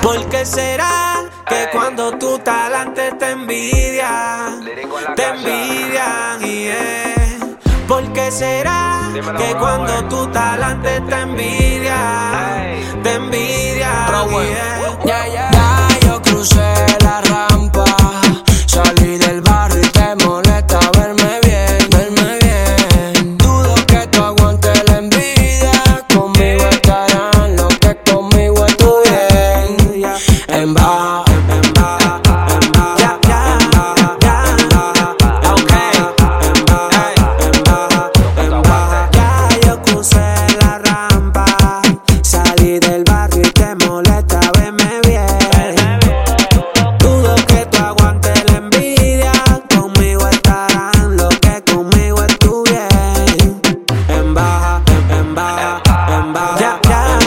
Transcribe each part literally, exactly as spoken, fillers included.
¿Por qué será que cuando tú talante te envidian? Te envidian, yeah. ¿Por qué será que cuando tú talante te envidian? Te envidian, yeah. Ya, ya, ya yo crucé la rampa, salí del barrio y te molesta verme bien, verme bien. Dudo que tú aguantes la envidia, conmigo estarán los que conmigo estuvieron. En baja, en baja, en baja, Ya, ya, ya, ya, ok. En baja, en baja, en baja. Ya yo crucé la rampa, salí del barrio y te molesta verme bien. Dudo que tú aguantes la envidia, conmigo estarán los que conmigo estuvieron. En baja, en baja, en baja. Ya, ya,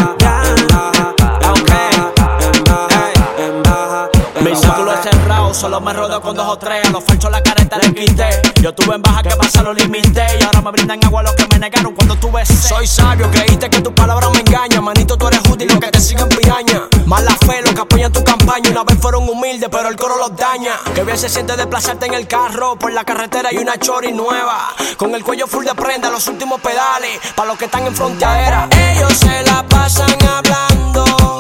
ya, ok. En baja, en baja, en Mi círculo es baja. cerrado, solo me rodeo con dos o tres. A los falsos la careta les quité. Yo tuve en baja que pasa lo limité. Y ahora me brindan agua los que me negaron cuando tuve sed. soy sabio, creíste que tus palabras me engañan. Manito, tú eres útil, los que te siguen piraña. Mala fe, los que apoyan tu campaña. Una vez fueron humildes, pero el coro los daña. Que bien se siente desplazarte en el carro. Por la carretera hay una chori nueva, con el cuello full de prenda, los últimos pedales. Pa' los que están en frontera. Ellos se la pasan hablando,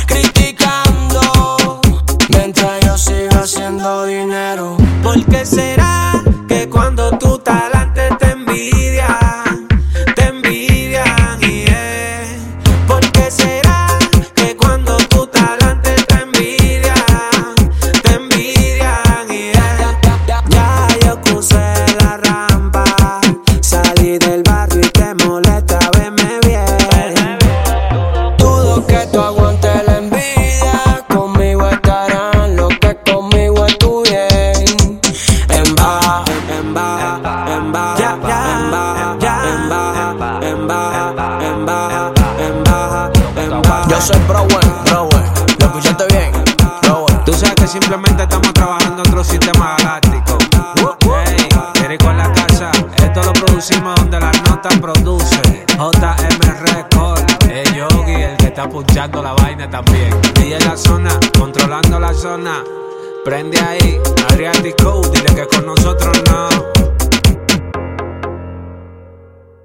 criticando, mientras yo sigo haciendo dinero. ¿Por qué será que cuando tú talante te envidian? Te envidian, yeah. ¿Por qué será que cuando tú talante te envidian? Te envidian, yeah. Ya yo crucé la rampa, salí del barrio y te molesta verme bien. Dudo que tú aguantes la envidia, conmigo estarán los que conmigo estuvieron. En baja, En baja, en baja, ya, ya, en baja, ya, en baja, en baja, en baja, en baja, en baja. yo soy Brower, Brower, ¿lo escuchaste bien? Brower. Tú sabes que simplemente estamos trabajando en otro sistema galáctico. Hey, Eric con la casa, esto lo producimos donde la nota produce. J M Record, el Yogi, el que está punchando la vaina también. Y en la zona, controlando la zona. Prende ahí, Adriatic Code, dile que con nosotros no.